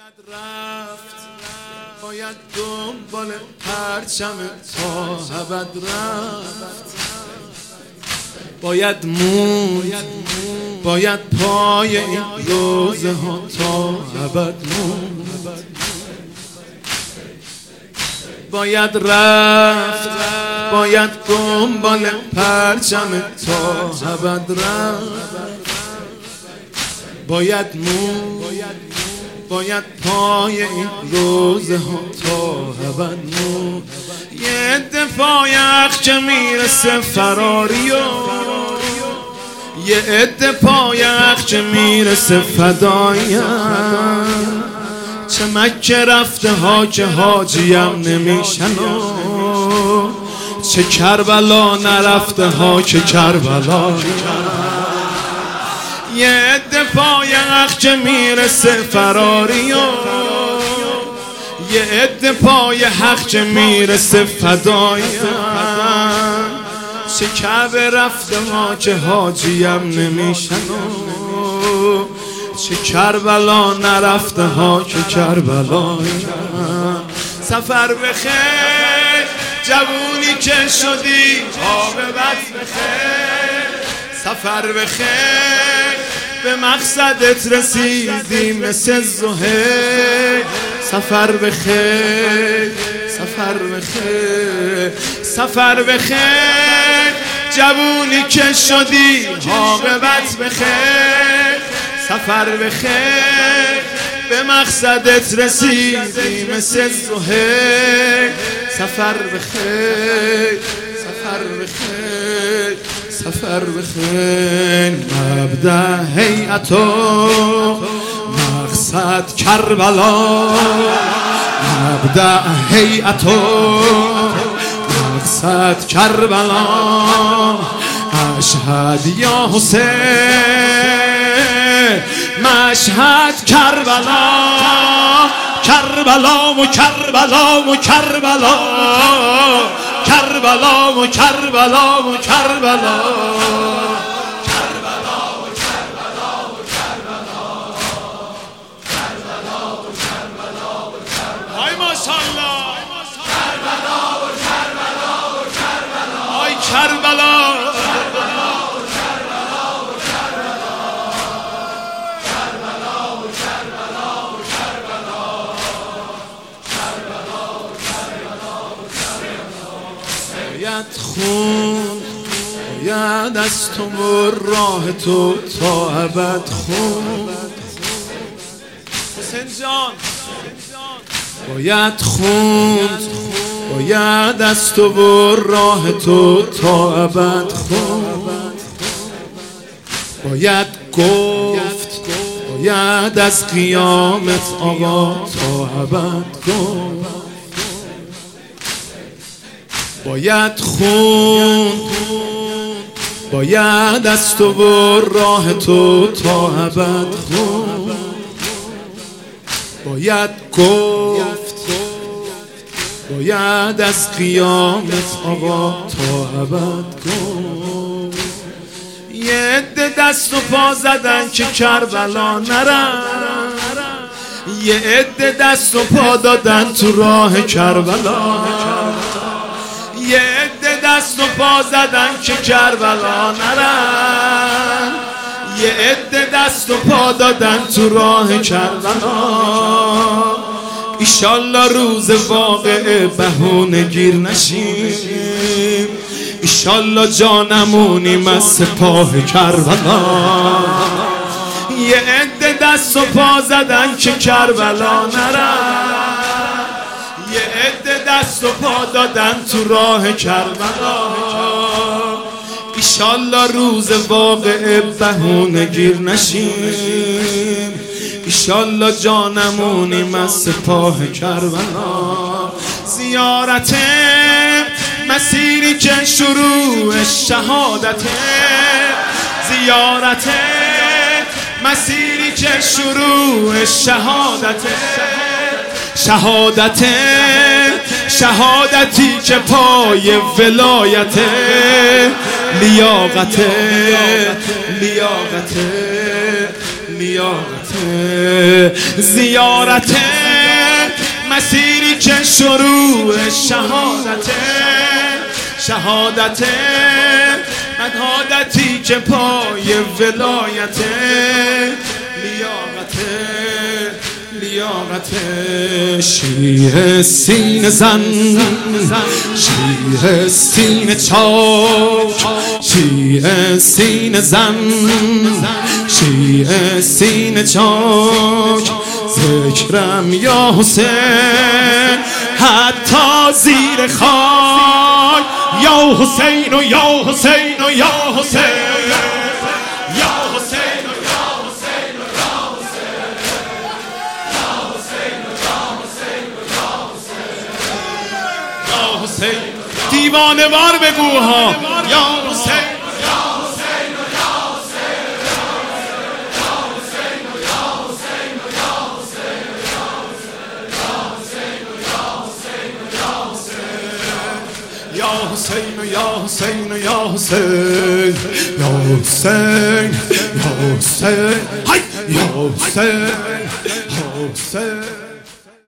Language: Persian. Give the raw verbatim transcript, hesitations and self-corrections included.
باید رفت، باید دنبال پرچم تا ابد رفت، باید موند، باید پای این روزه ها تا ابد موند، باید رفت، باید دنبال پرچم تا ابد رفت، باید موند، باید پای این روزه ها تا ابد موند. یه عده پای اخچه میرسه فراری و یه عده پای اخچه میرسه فدایم، چه مکه رفته ها که حاجیم نمیشن و چه کربلا نرفته ها که کربلا. یه عده پای اخچه میرسه فراری و یه عده پای حق میرسه فدایم، چه کعبه رفته ها که حاجیم نمیشن و چه کربلا نرفته ها که کربلایم. سفر بخیر جوونی که شدی عاقبت بخیر، سفر بخیر به مقصدت رسیدی مثل زهیر. سفر بخیر، سفر بخیر، سفر بخیر جوونی که شدی عاقبت بخیر، سفر بخیر به مقصدت رسیدی مثل زهیر. سفر بخیر، سفر بخیر، سفر بخیر. مبدأ هیئت و مقصد کربلا، مبدأ هیئت و مقصد کربلا. اشهد یا حسین مشهد کربلا، کربلا و کربلا و کربلا، کربلا و کربلا و کربلا، کربلا و کربلا و کربلا، کربلا و کربلا و کربلا. های ماشاءالله، کربلا و کربلا و کربلا، های کربلا، کربلا و کربلا و کربلا، کربلا و کربلا و کربلا، کربلا و کربلا و کربلا. باید خون، باید از تو و راه تو تا ابد خون. حسین جان باید خون، باید از تو و راه تو تا ابد خون. باید گفت، باید از قیامت آقا تا ابد گفت. باید خون، باید از تو و راه تو تا ابد خون. باید گفت، باید از قیامت آقا تا ابد گفت. یه عده دست و پا زدن که کربلا نرن، یه عده دست و پا دادن تو راه کربلا، یه عده دست و پا زدن که کربلا نرن، یه عده دست و پا دادن تو راه کربلا. ایشالله روز واقعه بهونه گیر نشیم، ایشالله جانمونیم از سپاه کربلا. یه عده دست و پا زدن که کربلا نرن، یه عده دست و پا دادن تو راه کربلا. ایشالله روز واقعه بهونه گیر نشیم، ایشالله جانمونیم از سپاه کربلا. زیارت مسیری که شروع شهادت، زیارت مسیری که شروع شهادت، شهادت شهادتی که پای ولایت، لیاقت لیاقت لیاقت زیارت مسیری که شروع شهادت شهادت شهادتی که پای ولایت لیاقت لیاقت شیعه سینه زن شیعه سینه چاک شیعه سینه زن شیعه سینه چاک ذکرم یا حسین حتی زیر خاک یا حسین و یا حسین و یا حسین یا حسین و یا حسین و یا حسین یا حسین و یا حسین و یا حسین یا حسین دیوانه وار بگو ها یا حسین یا حسین یا حسین یا حسین یا حسین یا حسین یا حسین یا حسین